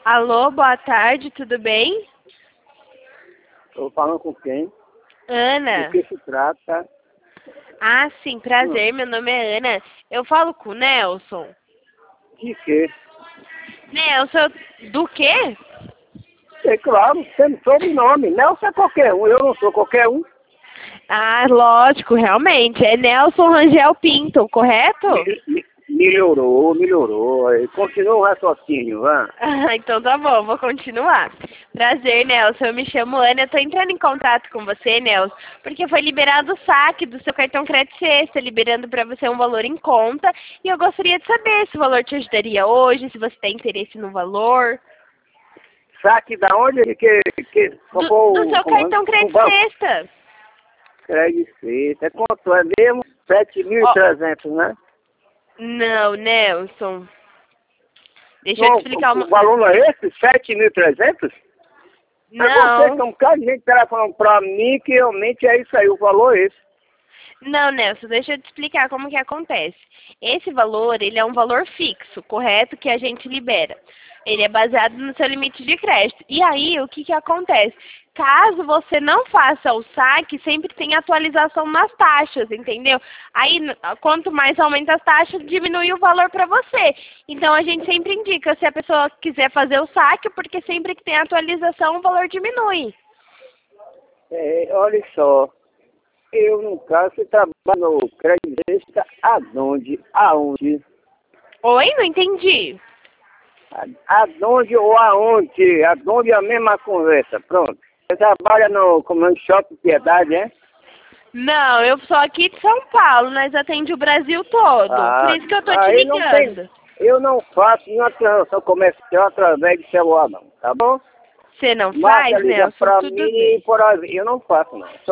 Alô, boa tarde, tudo bem? Estou falando com quem? Do Ana. que se trata? Ah, sim, prazer, meu nome é Ana. Eu falo com o Nelson. De quê? Nelson, do quê? É claro, tem sobrenome. Nelson é qualquer um, eu não sou qualquer um. Ah, lógico, realmente. É Nelson Rangel Pinto, correto? Melhorou. Continua o raciocínio, vá. Ah, então tá bom, vou continuar. Prazer, Nelson. Eu me chamo Ana. Eu tô entrando em contato com você, Nelson, porque foi liberado o saque do seu cartão Crédito Sexta, liberando para você um valor em conta. E eu gostaria de saber se o valor te ajudaria hoje, se você tem interesse no valor. Saque da onde? Do seu cartão O Crédito banco? Sexta. Crédito. É quanto? É mesmo? Ó, 7.300, né? não, Nelson. Deixa eu te Não, explicar o uma. valor não é esse? 7.300? É você que Não. é um bocado de gente falando pra mim que realmente é isso aí, o valor é esse. Não, Nelson, deixa eu te explicar como que acontece. Esse valor, ele é um valor fixo, correto? Que a gente libera. Ele é baseado no seu limite de crédito. E aí, o que que acontece? Caso você não faça o saque, sempre tem atualização nas taxas, entendeu? Aí, quanto mais aumenta as taxas, diminui o valor para você. Então, a gente sempre indica se a pessoa quiser fazer o saque, porque sempre que tem atualização, o valor diminui. Olha só. Eu, no caso, trabalho no crédito extra aonde? Aonde? Oi? Não entendi. Aonde ou aonde? Aonde é a mesma conversa, pronto. Você trabalha no Comando Shopping Piedade, é? Não, eu sou aqui de São Paulo, nós atende o Brasil todo. Por Ah, isso que eu tô te aí não tem. ligando. Eu não faço nenhuma transação comercial através de celular, não, tá bom? Você não Marca faz, liga Nelson? pra Tudo mim bem. por aí. Eu não faço, não.